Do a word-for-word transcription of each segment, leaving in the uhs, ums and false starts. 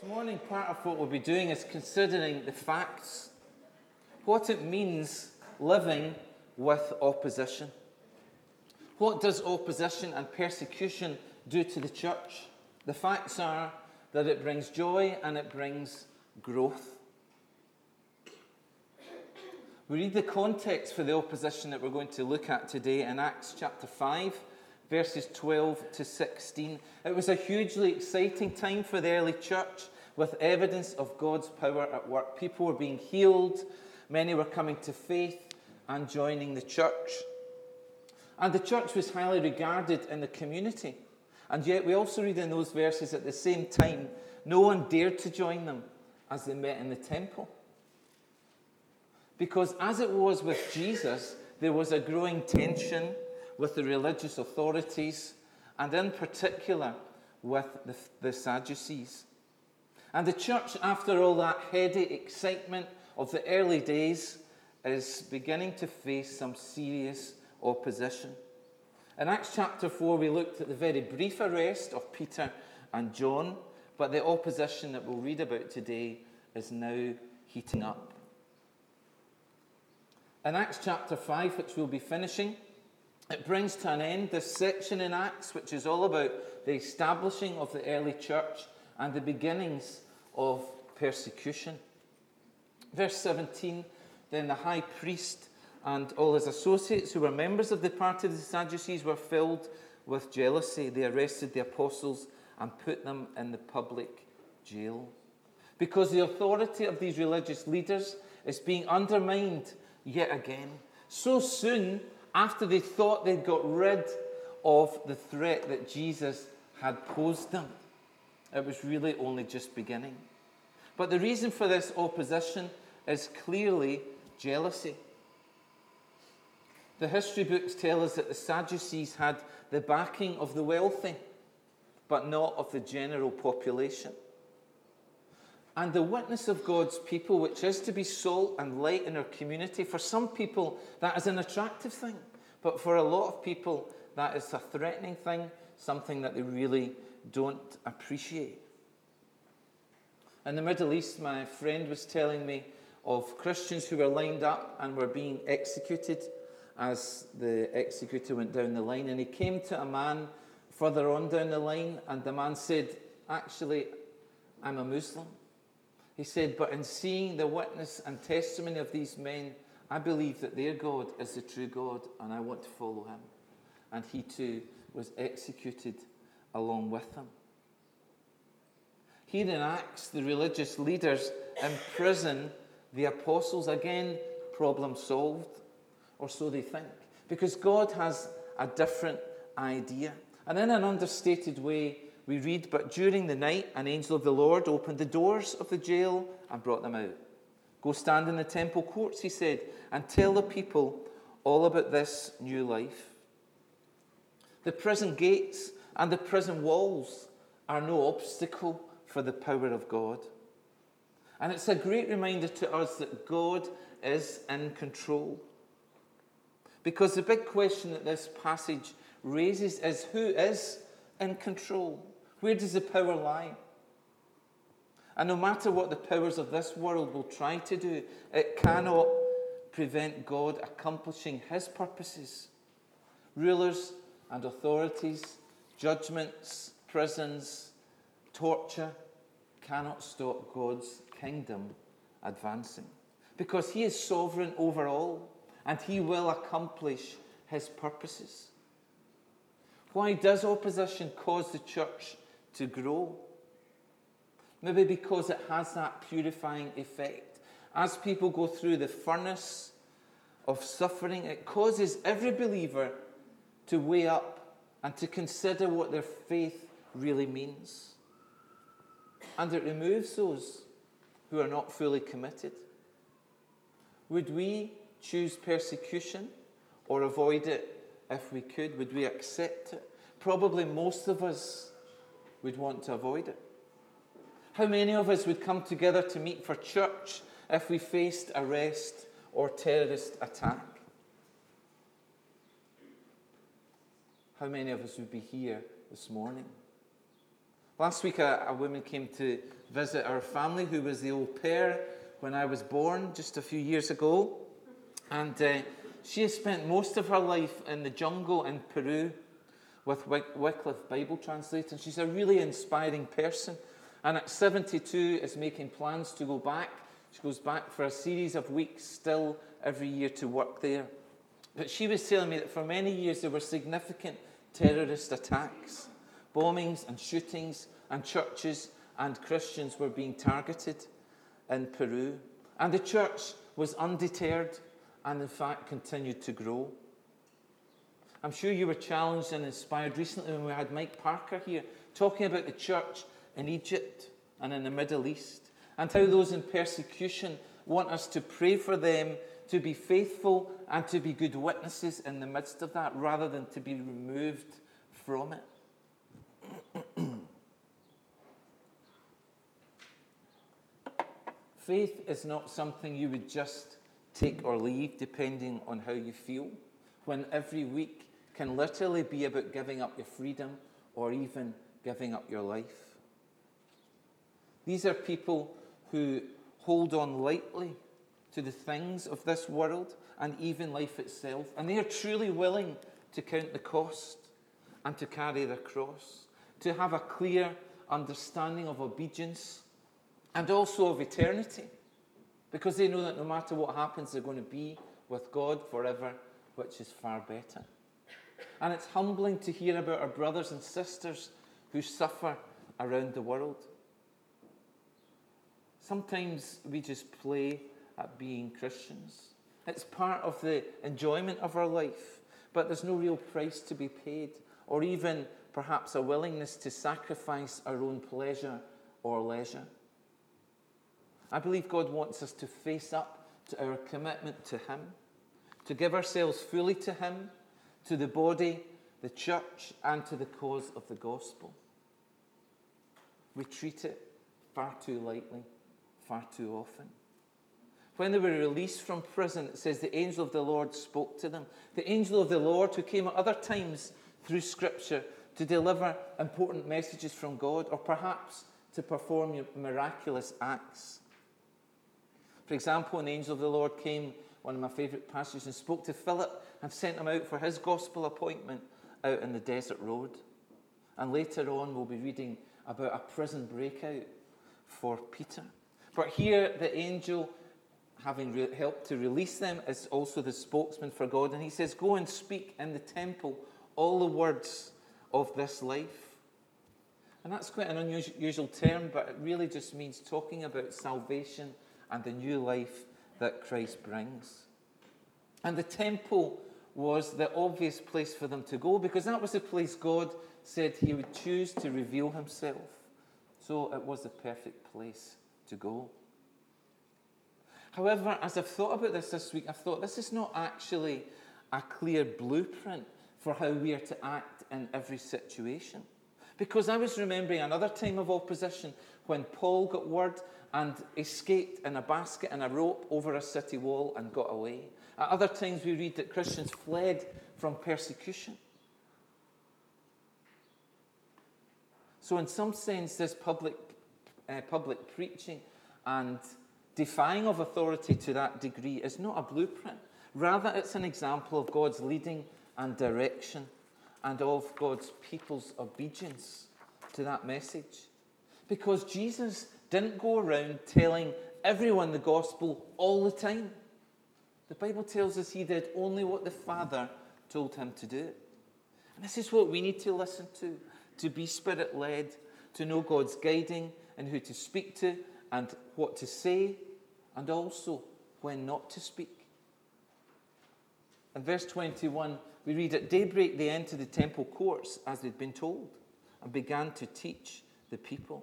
This morning, part of what we'll be doing is considering the facts, what it means living with opposition. What does opposition and persecution do to the church? The facts are that it brings joy and it brings growth. We read the context for the opposition that we're going to look at today in Acts chapter five, verses twelve to sixteen. It was a hugely exciting time for the early church with evidence of God's power at work. People were being healed, many were coming to faith and joining the church. And the church was highly regarded in the community. And yet we also read in those verses at the same time, no one dared to join them as they met in the temple. Because as it was with Jesus, there was a growing tension with the religious authorities, and in particular with the, the Sadducees. And the church, after all that heady excitement of the early days, is beginning to face some serious opposition. In Acts chapter four, we looked at the very brief arrest of Peter and John, but the opposition that we'll read about today is now heating up. In Acts chapter five, which we'll be finishing, it brings to an end this section in Acts, which is all about the establishing of the early church and the beginnings of persecution. Verse seventeen, then the high priest and all his associates who were members of the party of the Sadducees were filled with jealousy. They arrested the apostles and put them in the public jail. Because the authority of these religious leaders is being undermined yet again. So soon after they thought they'd got rid of the threat that Jesus had posed them. It was really only just beginning. But the reason for this opposition is clearly jealousy. The history books tell us that the Sadducees had the backing of the wealthy, but not of the general population. And the witness of God's people, which is to be salt and light in our community, for some people that is an attractive thing, but for a lot of people that is a threatening thing, something that they really don't appreciate. In the Middle East, my friend was telling me of Christians who were lined up and were being executed as the executor went down the line. And he came to a man further on down the line, and the man said, actually, I'm a Muslim. He said, but in seeing the witness and testimony of these men, I believe that their God is the true God, and I want to follow him. And he too was executed along with them. Here in Acts, the religious leaders imprison the apostles. Again, problem solved, or so they think, because God has a different idea. And in an understated way, we read, but during the night, an angel of the Lord opened the doors of the jail and brought them out. Go stand in the temple courts, he said, and tell the people all about this new life. The prison gates and the prison walls are no obstacle for the power of God. And it's a great reminder to us that God is in control. Because the big question that this passage raises is, who is in control? Where does the power lie? And no matter what the powers of this world will try to do, it cannot prevent God accomplishing his purposes. Rulers and authorities, judgments, prisons, torture cannot stop God's kingdom advancing. Because he is sovereign over all, and he will accomplish his purposes. Why does opposition cause the church to grow? Maybe because it has that purifying effect. As people go through the furnace of suffering, it causes every believer to weigh up and to consider what their faith really means. And it removes those who are not fully committed. Would we choose persecution or avoid it if we could? Would we accept it? Probably most of us would want to avoid it. How many of us would come together to meet for church if we faced arrest or terrorist attack? How many of us would be here this morning? Last week, a, a woman came to visit our family who was the au pair when I was born just a few years ago. And uh, she has spent most of her life in the jungle in Peru with Wyc- Wycliffe Bible Translator. She's a really inspiring person. And at seventy-two is making plans to go back. She goes back for a series of weeks still every year to work there. But she was telling me that for many years there were significant terrorist attacks, bombings and shootings, and churches and Christians were being targeted in Peru. And the church was undeterred and in fact continued to grow. I'm sure you were challenged and inspired recently when we had Mike Parker here talking about the church in Egypt and in the Middle East and how those in persecution want us to pray for them to be faithful and to be good witnesses in the midst of that rather than to be removed from it. Faith is not something you would just take or leave depending on how you feel, when every week can literally be about giving up your freedom or even giving up your life. These are people who hold on lightly to the things of this world and even life itself, and they are truly willing to count the cost and to carry their cross, to have a clear understanding of obedience and also of eternity, because they know that no matter what happens, they're going to be with God forever, which is far better. And it's humbling to hear about our brothers and sisters who suffer around the world. Sometimes we just play at being Christians. It's part of the enjoyment of our life, but there's no real price to be paid, or even perhaps a willingness to sacrifice our own pleasure or leisure. I believe God wants us to face up to our commitment to Him, to give ourselves fully to Him, to the body, the church, and to the cause of the gospel. We treat it far too lightly, far too often. When they were released from prison, it says the angel of the Lord spoke to them. The angel of the Lord who came at other times through Scripture to deliver important messages from God, or perhaps to perform miraculous acts. For example, an angel of the Lord came, one of my favourite passages, and spoke to Philip and sent him out for his gospel appointment out in the desert road. And later on, we'll be reading about a prison breakout for Peter. But here, the angel, having re- helped to release them, is also the spokesman for God. And he says, go and speak in the temple all the words of this life. And that's quite an unusual term, but it really just means talking about salvation and the new life that Christ brings. And the temple was the obvious place for them to go, because that was the place God said He would choose to reveal Himself. So it was the perfect place to go. However, as I've thought about this this week, I've thought this is not actually a clear blueprint for how we are to act in every situation. Because I was remembering another time of opposition when Paul got word and escaped in a basket and a rope over a city wall and got away. At other times we read that Christians fled from persecution. So in some sense, this public, uh, public preaching and defying of authority to that degree is not a blueprint. Rather, it's an example of God's leading and direction and of God's people's obedience to that message. Because Jesus didn't go around telling everyone the gospel all the time. The Bible tells us He did only what the Father told Him to do. And this is what we need to listen to, to be Spirit-led, to know God's guiding and who to speak to and what to say, and also when not to speak. In verse twenty-one, we read, at daybreak they entered the temple courts as they'd been told and began to teach the people.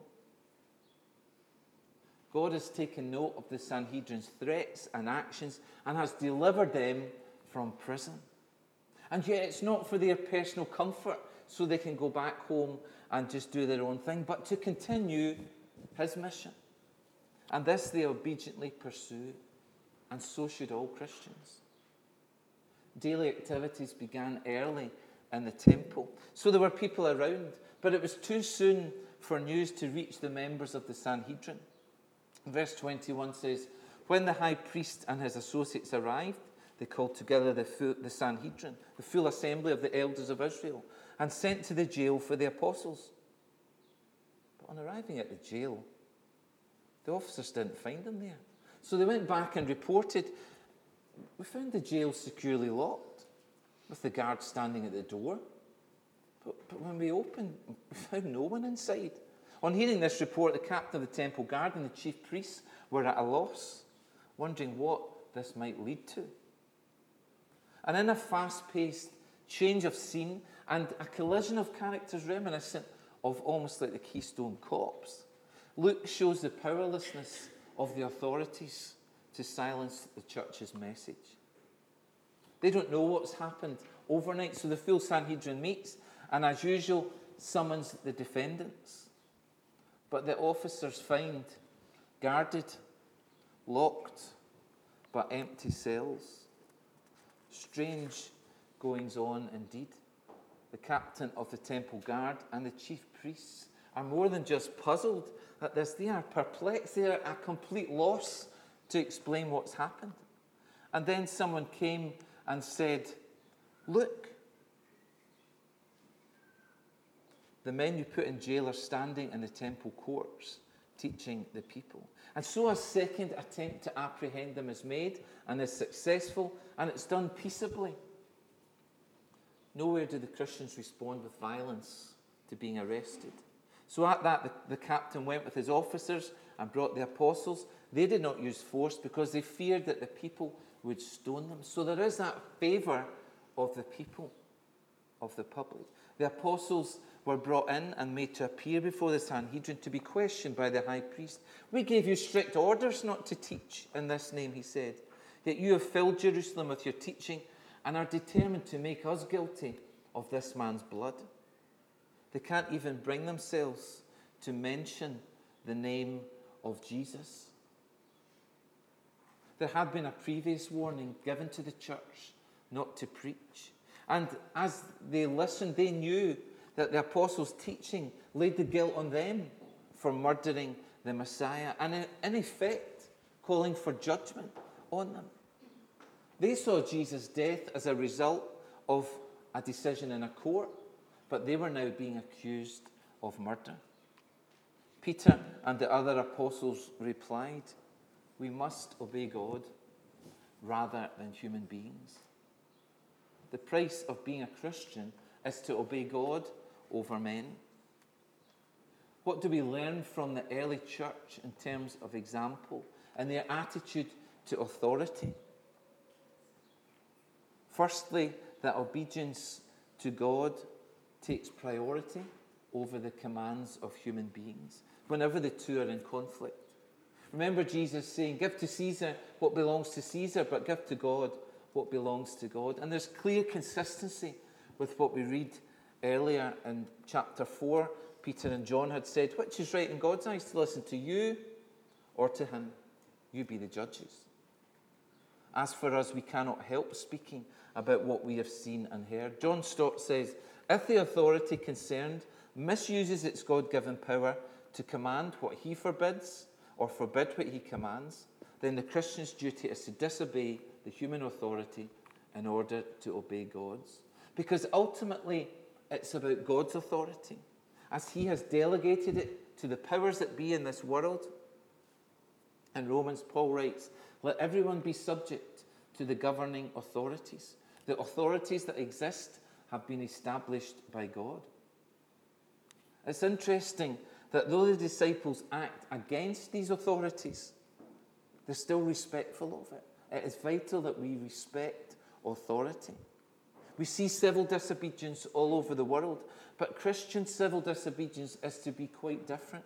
God has taken note of the Sanhedrin's threats and actions and has delivered them from prison. And yet it's not for their personal comfort so they can go back home and just do their own thing, but to continue His mission. And this they obediently pursue, and so should all Christians. Daily activities began early in the temple, so there were people around, but it was too soon for news to reach the members of the Sanhedrin. Verse twenty-one says, when the high priest and his associates arrived, they called together the, full, the Sanhedrin, the full assembly of the elders of Israel, and sent to the jail for the apostles. But on arriving at the jail, the officers didn't find them there. So they went back and reported, we found the jail securely locked, with the guards standing at the door. But, but when we opened, we found no one inside. On hearing this report, the captain of the temple guard and the chief priests were at a loss, wondering what this might lead to. And in a fast-paced change of scene and a collision of characters reminiscent of almost like the Keystone Cops, Luke shows the powerlessness of the authorities to silence the church's message. They don't know what's happened overnight, so the full Sanhedrin meets and, as usual, summons the defendants. But the officers find guarded, locked, but empty cells. Strange goings on indeed. The captain of the temple guard and the chief priests are more than just puzzled at this. They are perplexed. They are at a complete loss to explain what's happened. And then someone came and said, look, the men you put in jail are standing in the temple courts, teaching the people. And so a second attempt to apprehend them is made and is successful, and it's done peaceably. Nowhere do the Christians respond with violence to being arrested. So at that, the, the captain went with his officers and brought the apostles. They did not use force because they feared that the people would stone them. So there is that favour of the people, of the public. The apostles were brought in and made to appear before the Sanhedrin to be questioned by the high priest. We gave you strict orders not to teach in this name, he said. Yet you have filled Jerusalem with your teaching and are determined to make us guilty of this man's blood. They can't even bring themselves to mention the name of Jesus. There had been a previous warning given to the church not to preach. And as they listened, they knew that the apostles' teaching laid the guilt on them for murdering the Messiah and in effect calling for judgment on them. They saw Jesus' death as a result of a decision in a court, but they were now being accused of murder. Peter and the other apostles replied, we must obey God rather than human beings. The price of being a Christian is to obey God over men. What do we learn from the early church in terms of example and their attitude to authority? Firstly, that obedience to God takes priority over the commands of human beings whenever the two are in conflict. Remember Jesus saying, give to Caesar what belongs to Caesar, but give to God what belongs to God. And there's clear consistency with what we read earlier in chapter four. Peter and John had said, which is right in God's eyes, to listen to you or to him? You be the judges. As for us, we cannot help speaking about what we have seen and heard. John Stott says, if the authority concerned misuses its God-given power to command what he forbids or forbid what he commands, then the Christian's duty is to disobey the human authority in order to obey God's. Because ultimately, it's about God's authority, as he has delegated it to the powers that be in this world. In Romans, Paul writes, let everyone be subject to the governing authorities. The authorities that exist have been established by God. It's interesting that though the disciples act against these authorities, they're still respectful of it. It is vital that we respect authority. We see civil disobedience all over the world, but Christian civil disobedience is to be quite different.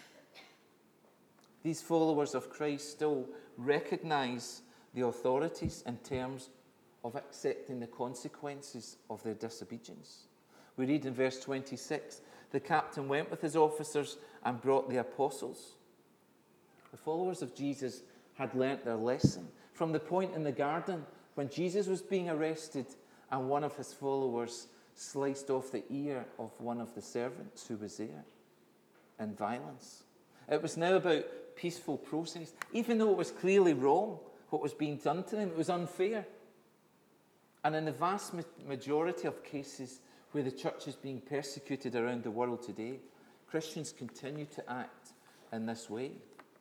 These followers of Christ still recognize the authorities in terms of accepting the consequences of their disobedience. We read in verse twenty-six, the captain went with his officers and brought the apostles. The followers of Jesus had learnt their lesson from the point in the garden when Jesus was being arrested and one of his followers sliced off the ear of one of the servants who was there. and violence. It was now about peaceful process. Even though it was clearly wrong, what was being done to them, it was unfair. And in the vast majority of cases where the church is being persecuted around the world today, Christians continue to act in this way.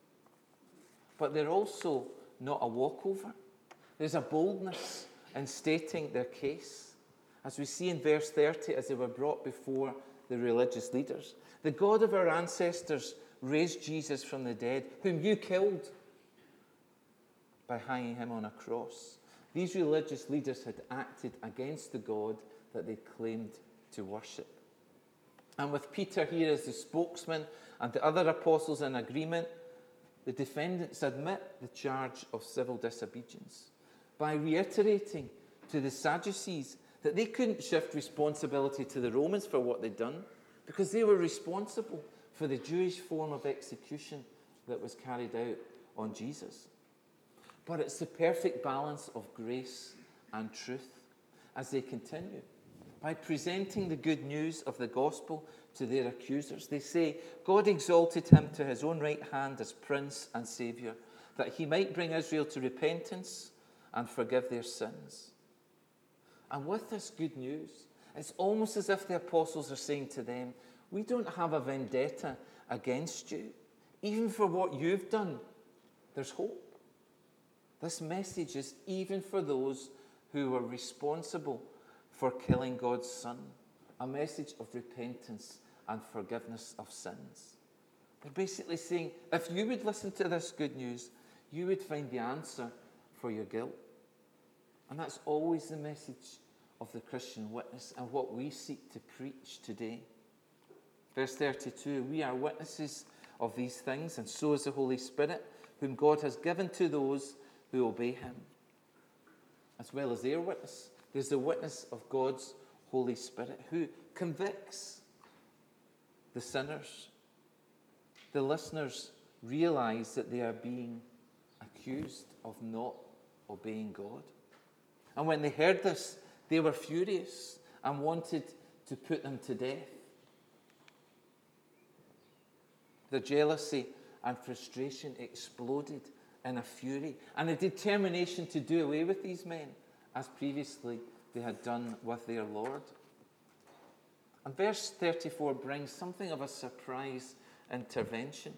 But they're also not a walkover. There's a boldness in stating their case. As we see in verse thirty, as they were brought before the religious leaders. The God of our ancestors raised Jesus from the dead, whom you killed by hanging him on a cross. These religious leaders had acted against the God that they claimed to worship. And with Peter here as the spokesman and the other apostles in agreement, the defendants admit the charge of civil disobedience by reiterating to the Sadducees that they couldn't shift responsibility to the Romans for what they'd done because they were responsible for the Jewish form of execution that was carried out on Jesus. But it's the perfect balance of grace and truth as they continue. By presenting the good news of the gospel to their accusers, they say, God exalted him to his own right hand as Prince and Saviour, that he might bring Israel to repentance and forgive their sins. And with this good news, it's almost as if the apostles are saying to them, we don't have a vendetta against you. Even for what you've done, there's hope. This message is even for those who were responsible for killing God's Son, a message of repentance and forgiveness of sins. They're basically saying, if you would listen to this good news, you would find the answer for your guilt. And that's always the message of the Christian witness and what we seek to preach today. Verse thirty-two, we are witnesses of these things, and so is the Holy Spirit, whom God has given to those who obey him. As well as their witness, there's the witness of God's Holy Spirit who convicts the sinners. The listeners realize that they are being accused of not obeying God. And when they heard this, they were furious and wanted to put them to death. Their jealousy and frustration exploded in a fury and a determination to do away with these men, as previously they had done with their Lord. And verse thirty-four brings something of a surprise intervention.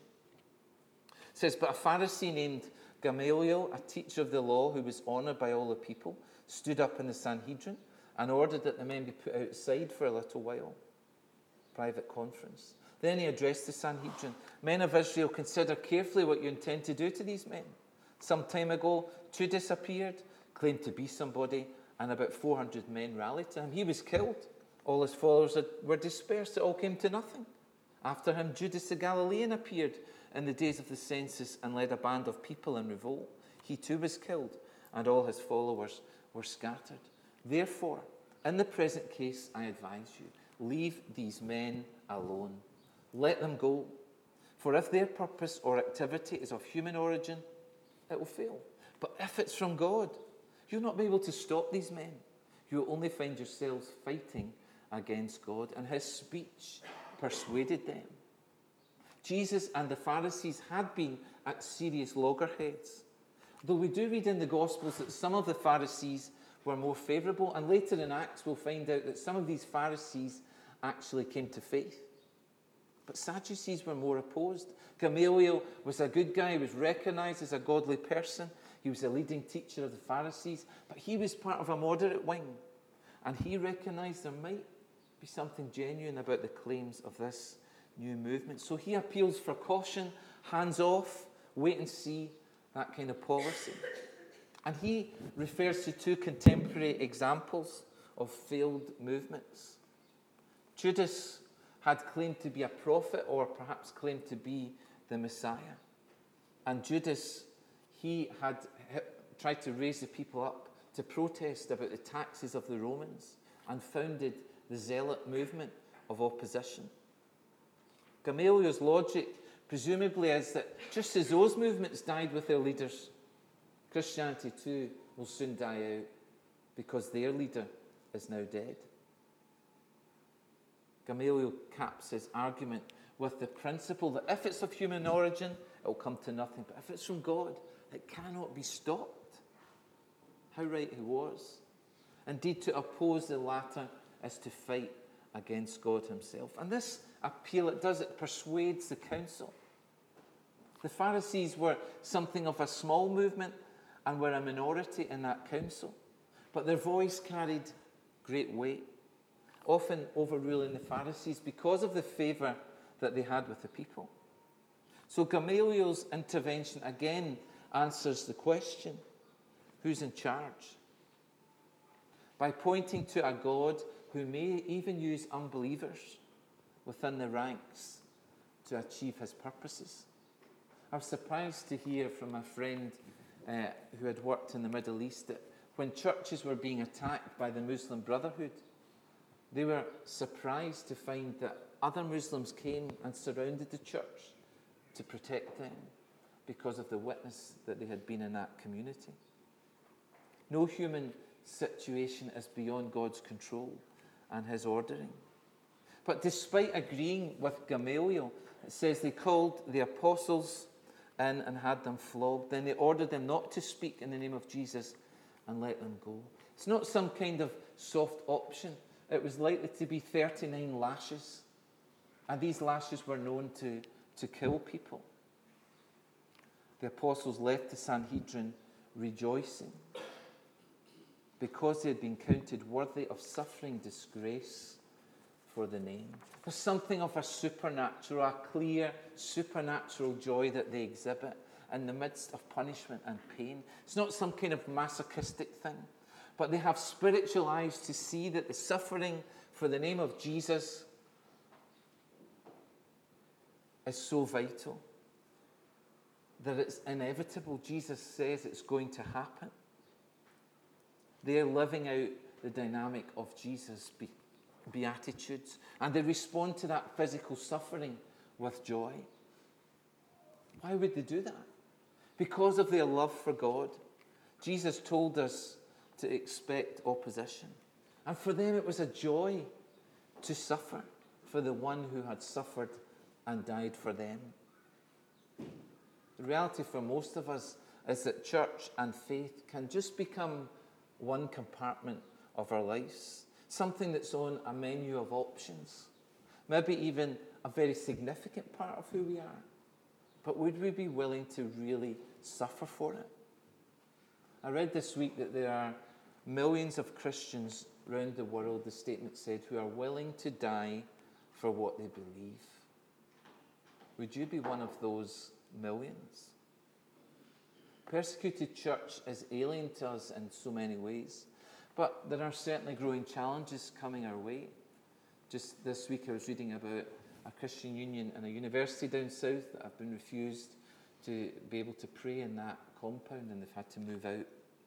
It says, but a Pharisee named Gamaliel, a teacher of the law who was honoured by all the people, stood up in the Sanhedrin and ordered that the men be put outside for a little while. Private conference. Then he addressed the Sanhedrin. Men of Israel, consider carefully what you intend to do to these men. Some time ago, two disappeared, claimed to be somebody, and about four hundred men rallied to him. He was killed. All his followers were dispersed. It all came to nothing. After him, Judas the Galilean appeared in the days of the census and led a band of people in revolt. He too was killed, and all his followers were scattered. Therefore, in the present case, I advise you, leave these men alone. Let them go. For if their purpose or activity is of human origin, it will fail. But if it's from God, you'll not be able to stop these men. You'll only find yourselves fighting against God. And his speech persuaded them. Jesus and the Pharisees had been at serious loggerheads. Though we do read in the Gospels that some of the Pharisees were more favourable, and later in Acts we'll find out that some of these Pharisees actually came to faith. But Sadducees were more opposed. Gamaliel was a good guy. He was recognised as a godly person. He was a leading teacher of the Pharisees, but he was part of a moderate wing. And he recognised there might be something genuine about the claims of this new movement. So he appeals for caution, hands off, wait and see, that kind of policy. And he refers to two contemporary examples of failed movements. Judas had claimed to be a prophet, or perhaps claimed to be the Messiah. And Judas, he had tried to raise the people up to protest about the taxes of the Romans and founded the Zealot movement of opposition. Gamaliel's logic presumably is that just as those movements died with their leaders, Christianity too will soon die out because their leader is now dead. Gamaliel caps his argument with the principle that if it's of human origin, it will come to nothing. But if it's from God, it cannot be stopped. How right he was. Indeed, to oppose the latter is to fight against God himself. And this appeal, it does, it persuades the council. The Pharisees were something of a small movement and were a minority in that council. But their voice carried great weight, often overruling the Pharisees because of the favour that they had with the people. So Gamaliel's intervention again answers the question, who's in charge? By pointing to a God who may even use unbelievers within the ranks to achieve his purposes. I was surprised to hear from a friend uh, who had worked in the Middle East that when churches were being attacked by the Muslim Brotherhood, they were surprised to find that other Muslims came and surrounded the church to protect them because of the witness that they had been in that community. No human situation is beyond God's control and his ordering. But despite agreeing with Gamaliel, it says they called the apostles in and had them flogged. Then they ordered them not to speak in the name of Jesus and let them go. It's not some kind of soft option. It was likely to be thirty-nine lashes. And these lashes were known to, to kill people. The apostles left the Sanhedrin rejoicing because they had been counted worthy of suffering disgrace for the name. There's something of a supernatural, a clear supernatural joy that they exhibit in the midst of punishment and pain. It's not some kind of masochistic thing, but they have spiritual eyes to see that the suffering for the name of Jesus is so vital that it's inevitable. Jesus says it's going to happen. They're living out the dynamic of Jesus' be- beatitudes, and they respond to that physical suffering with joy. Why would they do that? Because of their love for God. Jesus told us to expect opposition. And for them it was a joy to suffer for the one who had suffered and died for them. The reality for most of us is that church and faith can just become one compartment of our lives, something that's on a menu of options, maybe even a very significant part of who we are. But would we be willing to really suffer for it? I read this week that there are millions of Christians around the world, the statement said, who are willing to die for what they believe. Would you be one of those millions? Persecuted church is alien to us in so many ways, but there are certainly growing challenges coming our way. Just this week I was reading about a Christian union in a university down south that have been refused to be able to pray in that compound, and they've had to move out.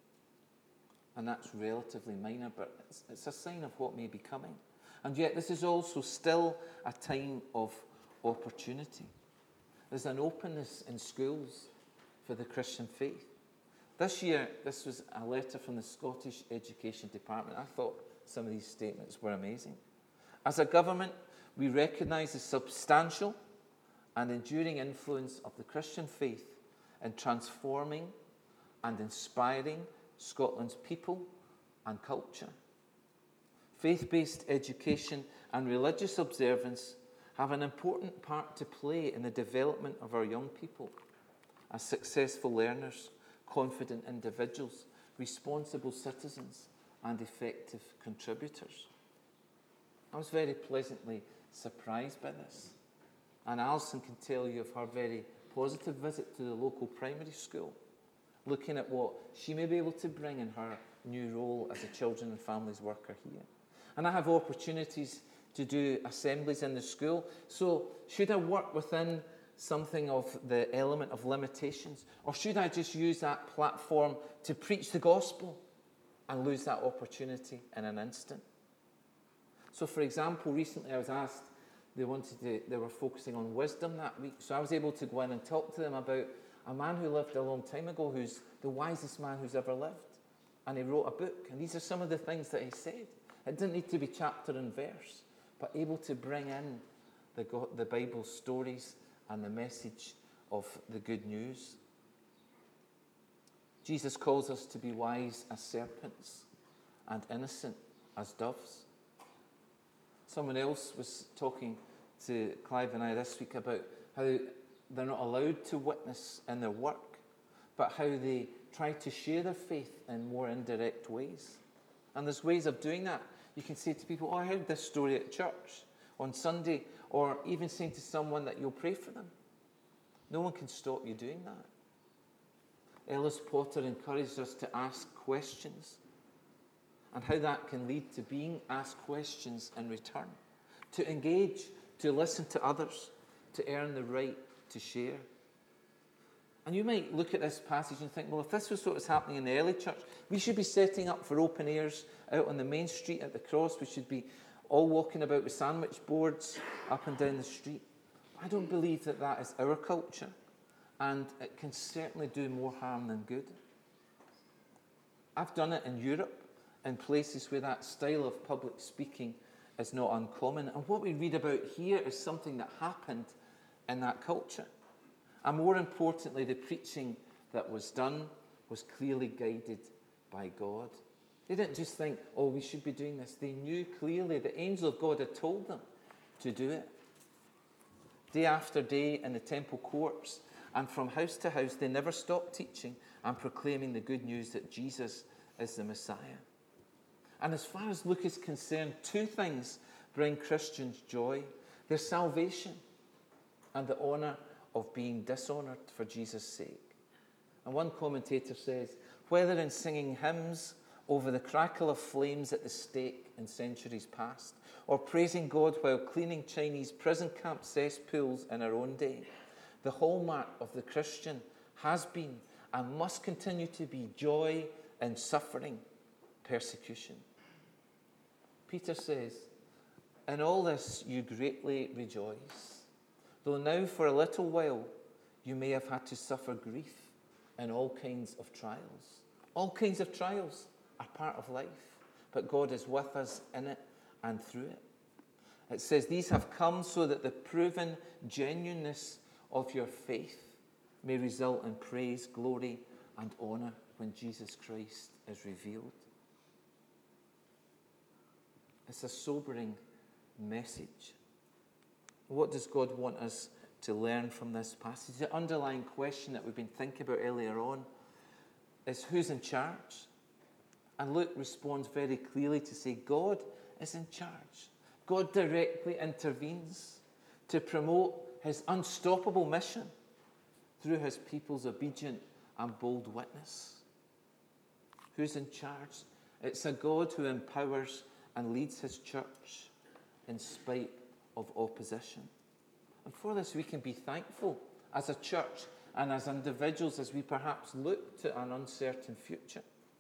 And that's relatively minor, but it's, it's a sign of what may be coming. And yet this is also still a time of opportunity. There's an openness in schools for the Christian faith. This year, this was a letter from the Scottish Education Department. I thought some of these statements were amazing. As a government, we recognise the substantial and enduring influence of the Christian faith in transforming and inspiring Scotland's people and culture. Faith-based education and religious observance have an important part to play in the development of our young people as successful learners, confident individuals, responsible citizens, and effective contributors. I was very pleasantly surprised by this. And Alison can tell you of her very positive visit to the local primary school, looking at what she may be able to bring in her new role as a children and families worker here. And I have opportunities to do assemblies in the school. So should I work within something of the element of limitations, or should I just use that platform to preach the gospel and lose that opportunity in an instant? So for example, recently I was asked, they wanted to, they were focusing on wisdom that week, so I was able to go in and talk to them about a man who lived a long time ago who's the wisest man who's ever lived, and he wrote a book, and these are some of the things that he said. It didn't need to be chapter and verse, but able to bring in the, God, the Bible stories and the message of the good news. Jesus calls us to be wise as serpents and innocent as doves. Someone else was talking to Clive and I this week about how they're not allowed to witness in their work, but how they try to share their faith in more indirect ways. And there's ways of doing that. You can say to people, oh, I heard this story at church on Sunday, or even saying to someone that you'll pray for them. No one can stop you doing that. Ellis Potter encouraged us to ask questions, and how that can lead to being asked questions in return, to engage, to listen to others, to earn the right to share. And you might look at this passage and think, well, if this was what was happening in the early church, we should be setting up for open airs out on the main street at the cross. We should be all walking about with sandwich boards up and down the street. I don't believe that that is our culture, and it can certainly do more harm than good. I've done it in Europe, in places where that style of public speaking is not uncommon. And what we read about here is something that happened in that culture. And more importantly, the preaching that was done was clearly guided by God. They didn't just think, oh, we should be doing this. They knew clearly the angel of God had told them to do it. Day after day in the temple courts and from house to house, they never stopped teaching and proclaiming the good news that Jesus is the Messiah. And as far as Luke is concerned, two things bring Christians joy: their salvation and the honour of being dishonoured for Jesus' sake. And one commentator says, whether in singing hymns over the crackle of flames at the stake in centuries past, or praising God while cleaning Chinese prison camp cesspools in our own day, the hallmark of the Christian has been and must continue to be joy in suffering, persecution. Peter says, in all this you greatly rejoice, though now for a little while you may have had to suffer grief in all kinds of trials. All kinds of trials are part of life, but God is with us in it and through it. It says, these have come so that the proven genuineness of your faith may result in praise, glory, and honour when Jesus Christ is revealed. It's a sobering message. What does God want us to learn from this passage? The underlying question that we've been thinking about earlier on is, who's in charge? And Luke responds very clearly to say, God is in charge. God directly intervenes to promote his unstoppable mission through his people's obedient and bold witness. Who's in charge? It's a God who empowers and leads his church in spite of opposition. And for this we can be thankful as a church and as individuals as we perhaps look to an uncertain future.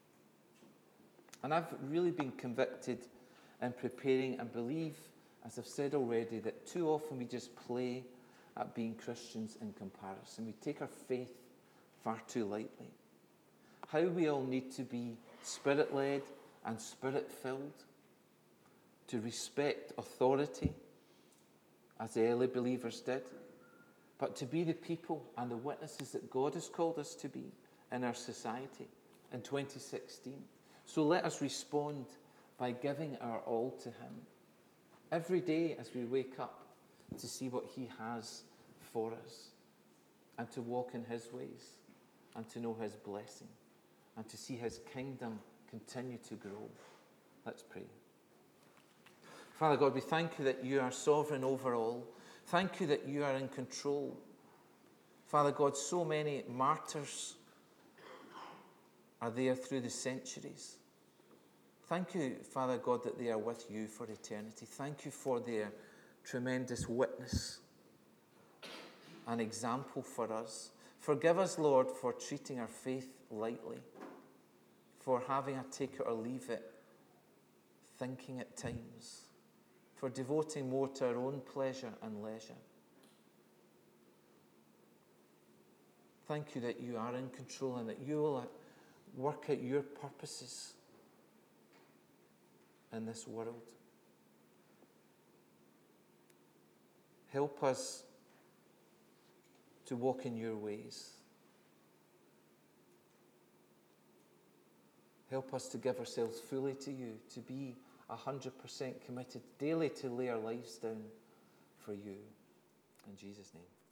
And I've really been convicted in preparing and believe, as I've said already, that too often we just play at being Christians in comparison. We take our faith far too lightly. How we all need to be Spirit-led and Spirit-filled, to respect authority, as the early believers did, but to be the people and the witnesses that God has called us to be in our society in twenty sixteen. So let us respond by giving our all to him every day as we wake up, to see what he has for us and to walk in his ways and to know his blessing and to see his kingdom continue to grow. Let's pray. Father God, we thank you that you are sovereign over all. Thank you that you are in control. Father God, so many martyrs are there through the centuries. Thank you, Father God, that they are with you for eternity. Thank you for their tremendous witness and example for us. Forgive us, Lord, for treating our faith lightly, for having a take it or leave it thinking at times, for devoting more to our own pleasure and leisure. Thank you that you are in control and that you will work out your purposes in this world. Help us to walk in your ways. Help us to give ourselves fully to you, to be one hundred percent committed daily to lay our lives down for you. In Jesus' name.